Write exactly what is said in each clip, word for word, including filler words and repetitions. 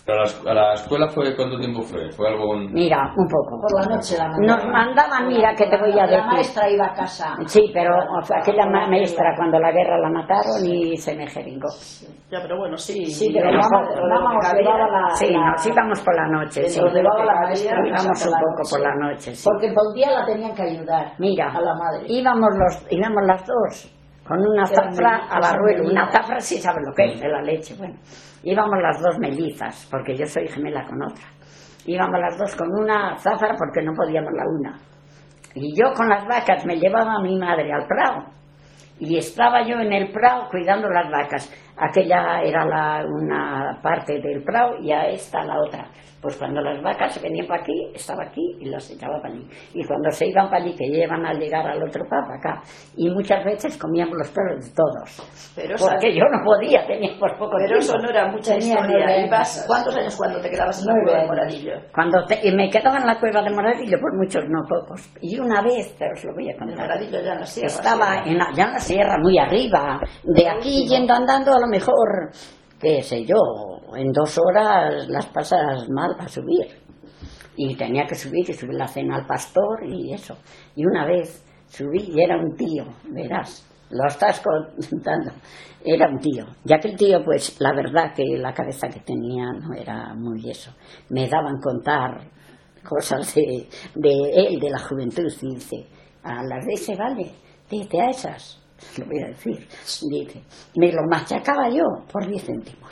¿A la, a la escuela fue cuánto tiempo fue? ¿Fue algo con... Mira, un poco. Por la noche la mandaban. Nos mandaban, mira, que te voy a decir. La maestra iba a casa. Sí, pero aquella maestra cuando la guerra la mataron y se me jeringó. Ya, pero bueno, sí. Sí, pero mamá os llevaba la... Sí, nos íbamos por la noche, sí. Nos llevaba la maestra. Íbamos un poco por la noche, sí. Porque por día la tenían que ayudar. Mira, a la madre. Íbamos, los, íbamos las dos con una zafra a Barruelo. Una zafra, sí sabes lo que es, de la leche, bueno. Íbamos las dos mellizas, porque yo soy gemela con otra. Íbamos las dos con una zafra porque no podíamos la una. Y yo con las vacas me llevaba a mi madre al prado. Y estaba yo en el prado cuidando las vacas. Aquella era la, una parte del prado y a esta la otra. Pues cuando las vacas se venían para aquí, estaba aquí y las echaba para allí. Y cuando se iban para allí, que llevan a llegar al otro para acá. Y muchas veces comíamos los perros de todos. Pero porque yo no podía, tenía por poco Pero tiempo. eso no era mucha Tenía historia. ¿Ibas, ¿Cuántos años cuando te quedabas en la cueva de Moradillo? Cuando te, y me quedaba en la cueva de Moradillo, por muchos, no pocos. Y una vez, pero os lo voy a En contar. Moradillo ya en la sierra. Estaba en la, ya en la sierra, muy arriba. De aquí yendo andando, a lo mejor, qué sé yo, en dos horas las pasas mal para subir. Y tenía que subir y subir la cena al pastor y eso. Y una vez subí y era un tío, verás, lo estás contando, era un tío. Ya que el tío, pues la verdad que la cabeza que tenía no era muy eso. Me daban contar cosas de, de él, de la juventud, y dice, a las de ese vale, dice a esas. Lo voy a decir, dice, me lo machacaba yo por diez céntimos.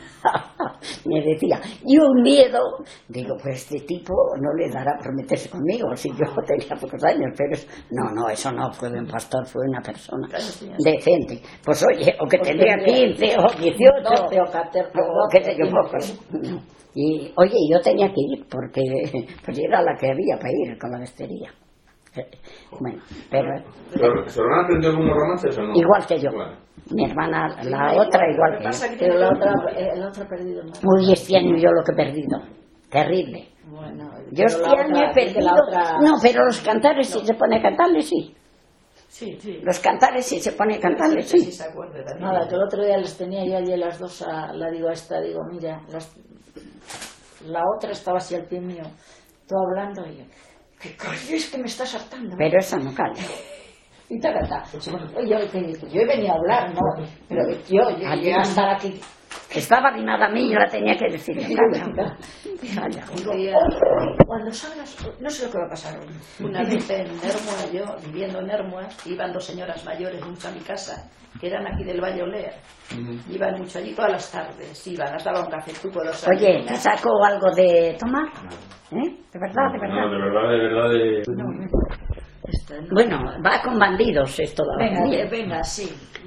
Me decía, y un miedo. Digo, pues este tipo no le dará por meterse conmigo, si yo tenía pocos años, pero es... no, no, eso no fue un pastor, fue una persona decente. Pues oye, o que tendría quince o dieciocho, doce o catorce, o qué sé yo, pocos. Y oye, yo tenía que ir porque pues era la que había para ir con la bestería. Bueno, pero... ¿Su hermana aprendió algunos romances o no? Igual que yo. Bueno. Mi hermana, la otra, igual que yo. Pero la otra, el otro ha perdido más. Uy, este año yo lo que he perdido. Terrible. Bueno, Yo este año he perdido... Otra... No, pero los cantares, si no. Se pone a cantarles, sí. Sí, sí. Los cantares, si se pone a cantarles, sí. Sí, se acuerda también. Nada, que el otro día les tenía yo allí las dos, a, la digo a esta, digo, mira, las, la otra estaba así al pie mío, todo hablando y yo... ¿Qué coño es que me estás hartando? Pero esa no calla. Y ta, ta, ta. Yo, yo he venido a hablar, ¿no? Pero yo, yo, yo a estar aquí. Estaba animada a mí, yo la tenía que decir. Calla. Calla. Cuando salgas, no sé lo que va a pasar hoy. Una vez en Nermua, yo viviendo en Nermua, iban dos señoras mayores mucho a mi casa, que eran aquí del Valle Oler. Uh-huh. Iban mucho allí todas las tardes, iban, nos daban un café, tú por los años. Oye, ¿te saco algo de tomar? ¿Eh? ¿De verdad, de verdad? No, de verdad, de verdad, de... No, no. Bueno, va con bandidos esto. Venga, venga, sí.